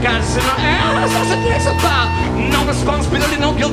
God's in the air, that's what it's about. No responsibility, no guilt.